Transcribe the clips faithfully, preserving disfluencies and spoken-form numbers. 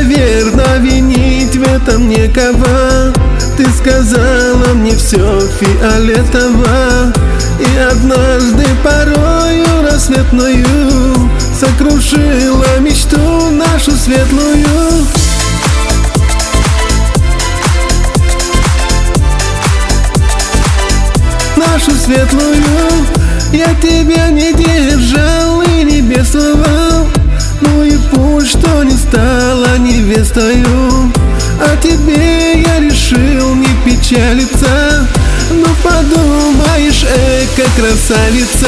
наверно, винить в этом некого. Ты сказала мне все фиолетово, и однажды порою рассветную сокрушила мечту нашу светлую. Нашу светлую. Я тебя не держал и не бедствовал, ну и пусть что не стала невестою. А тебе я решил не печалиться, ну подумаешь, эка красавица.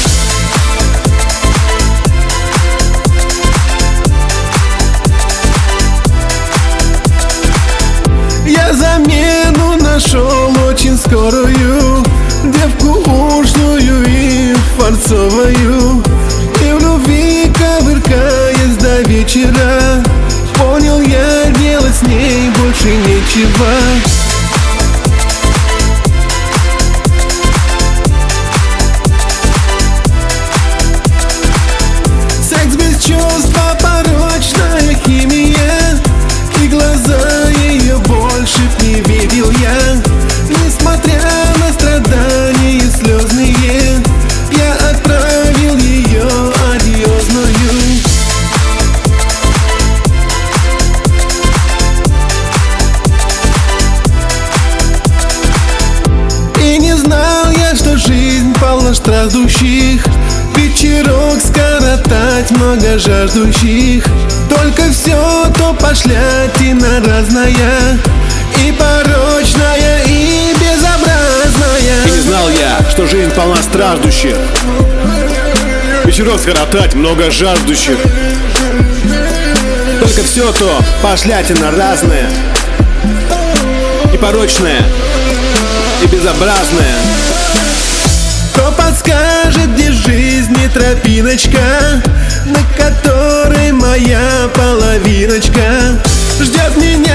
Я замену нашел очень скорую, девку ушную и фарцовую, и в любви ковыркаясь до вечера. Понял я, делать с ней больше нечего. Секс без чувства, порочная химия, и глаза ее больше б не видел я. Несмотря на страдания слезные, я отправил ее одиозную. И не знал я, что жизнь полна страждущих, вечерок скоротать много жаждущих. Только все то пошлятина разная, и порочная, и безобразная. И не знал я, что жизнь полна страждущих, вечерок скоротать много жаждущих. Только все то пошлятина разная, и порочная, и безобразная. Кто подскажет, где жизни тропиночка, на которой моя половиночка ждет меня